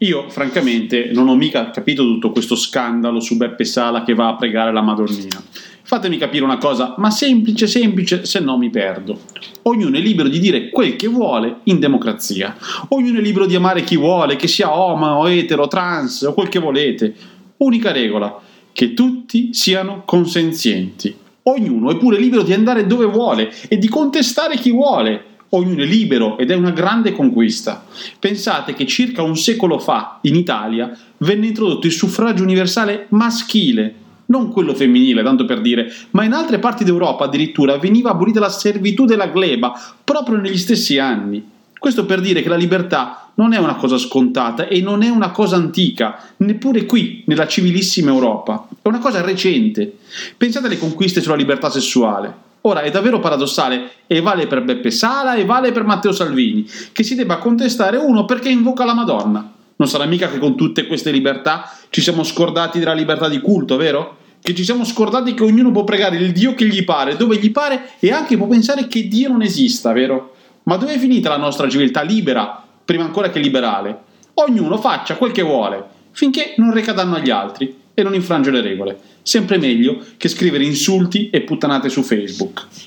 Io, francamente, non ho mica capito tutto questo scandalo su Beppe Sala che va a pregare la Madonnina. Fatemi capire una cosa, ma semplice, se no mi perdo. Ognuno è libero di dire quel che vuole in democrazia. Ognuno è libero di amare chi vuole, che sia omo, etero, trans o quel che volete. Unica regola, che tutti siano consenzienti. Ognuno è pure libero di andare dove vuole e di contestare chi vuole. Ognuno è libero ed è una grande conquista. Pensate che circa un secolo fa in Italia venne introdotto il suffragio universale maschile, non quello femminile, tanto per dire, ma in altre parti d'Europa addirittura veniva abolita la servitù della gleba proprio negli stessi anni. Questo per dire che la libertà non è una cosa scontata e non è una cosa antica, neppure qui, nella civilissima Europa. È una cosa recente. Pensate alle conquiste sulla libertà sessuale. Ora, è davvero paradossale, e vale per Beppe Sala e vale per Matteo Salvini, che si debba contestare uno perché invoca la Madonna. Non sarà mica che con tutte queste libertà ci siamo scordati della libertà di culto, vero? Che ci siamo scordati che ognuno può pregare il Dio che gli pare, dove gli pare, e anche può pensare che Dio non esista, vero? Ma dove è finita la nostra civiltà libera, prima ancora che liberale? Ognuno faccia quel che vuole, finché non reca danno agli altri e non infrange le regole. Sempre meglio che scrivere insulti e puttanate su Facebook.